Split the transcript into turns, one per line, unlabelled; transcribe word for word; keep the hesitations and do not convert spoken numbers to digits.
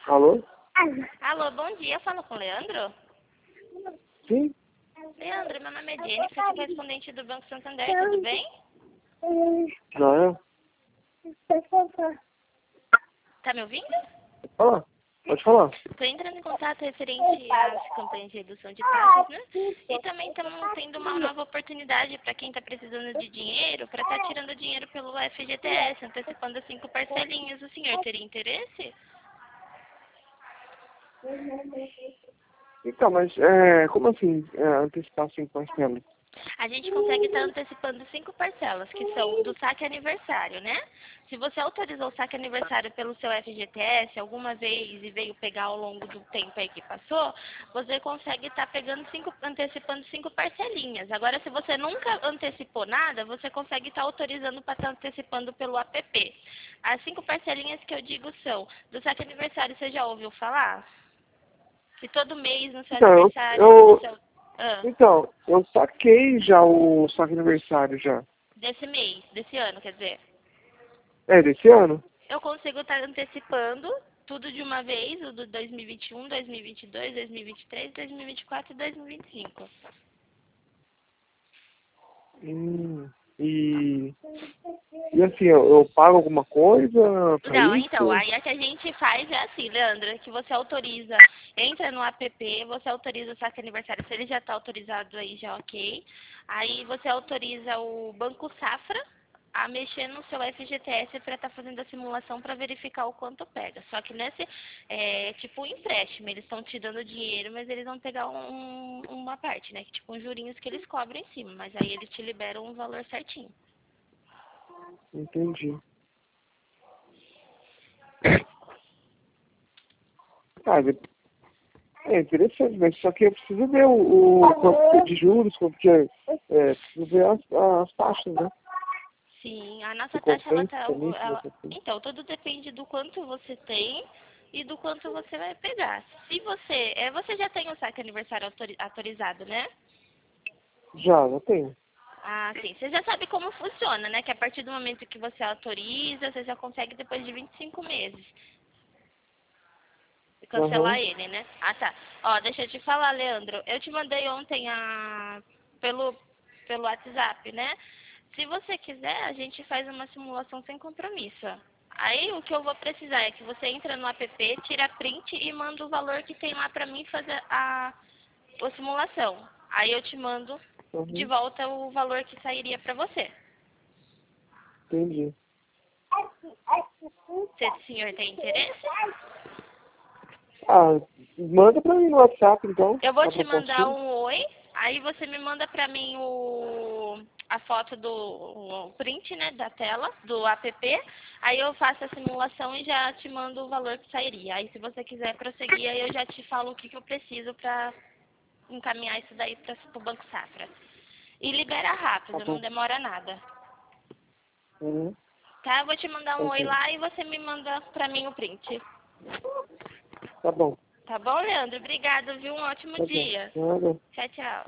Alô?
Alô, bom dia. Fala com o Leandro?
Sim?
Leandro, meu nome é Jennifer, sou correspondente do Banco Santander, tudo bem?
Já é?
Tá me ouvindo?
Fala. Pode falar.
Estou entrando em contato referente às campanhas de redução de taxas, né? E também estamos tendo uma nova oportunidade para quem está precisando de dinheiro, para estar tirando dinheiro pelo F G T S, antecipando as cinco parcelinhas. O senhor teria interesse?
Então, mas é, como assim é, antecipar cinco parcelas?
A gente consegue estar antecipando cinco parcelas, que são do saque aniversário, né? Se você autorizou o saque aniversário pelo seu F G T S alguma vez e veio pegar ao longo do tempo aí que passou, você consegue estar pegando cinco, antecipando cinco parcelinhas. Agora, se você nunca antecipou nada, você consegue estar autorizando para estar antecipando pelo app. As cinco parcelinhas que eu digo são, do saque aniversário, você já ouviu falar? Que todo mês no seu
Então, eu,
aniversário,
eu,
você... Ah.
então, eu saquei já o saque aniversário já.
Desse mês, desse ano, quer dizer.
É, desse ano?
Eu consigo estar antecipando tudo de uma vez, o do dois mil e vinte e um, dois mil e vinte e dois, dois mil e vinte e três, dois mil e vinte e quatro e dois mil e vinte e cinco.
Hum, e, e assim, eu, eu pago alguma coisa pra
Não,
isso?
então, aí a que a gente faz é assim, Leandra, que você autoriza, entra no app, você autoriza o saque aniversário, se ele já está autorizado aí, já ok. Aí você autoriza o Banco Safra a mexer no seu F G T S para estar fazendo a simulação para verificar o quanto pega. Só que nesse, é tipo um empréstimo, eles estão te dando dinheiro, mas eles vão pegar um, uma parte, né? Tipo uns jurinhos que eles cobram em cima, mas aí eles te liberam um valor certinho.
Entendi. Ah, de- é interessante, mas só que eu preciso ver o, o quanto de juros, quanto que é, é preciso ver as, as taxas, né?
Sim, a nossa
Se
taxa, ela
compensa
tá...
também, se
Ela,
você tem.
então, tudo depende do quanto você tem e do quanto você vai pegar. Se você... É, você já tem o saque aniversário autori- autorizado, né?
Já, já tenho.
Ah, sim. Você já sabe como funciona, né? Que a partir do momento que você autoriza, você já consegue depois de vinte e cinco meses cancelar
Aham.
ele, né? Ah, tá. Ó, deixa eu te falar, Leandro. Eu te mandei ontem a... pelo, pelo WhatsApp, né? Se você quiser, a gente faz uma simulação sem compromisso. Aí o que eu vou precisar é que você entra no app, tira print e manda o valor que tem lá pra mim fazer a, a simulação. Aí eu te mando de
Uhum.
volta o valor que sairia pra você.
Entendi.
Se esse senhor tem interesse?
Ah, manda pra mim no WhatsApp, então,
Eu vou
a
te mandar
propostinha.
um oi, aí você me manda pra mim o, a foto do o print, né, da tela, do app, aí eu faço a simulação e já te mando o valor que sairia. Aí se você quiser prosseguir, aí eu já te falo o que, que eu preciso pra encaminhar isso daí para o Banco Safra. E libera
Tá
rápido, não
bom.
demora nada.
Uhum.
Tá? Eu vou te mandar um oi
Ok.
lá e você me manda pra mim o print.
Tá bom.
Tá bom, Leandro? Obrigado, viu? Um ótimo
Tá bom.
dia.
Nada.
Tchau, tchau.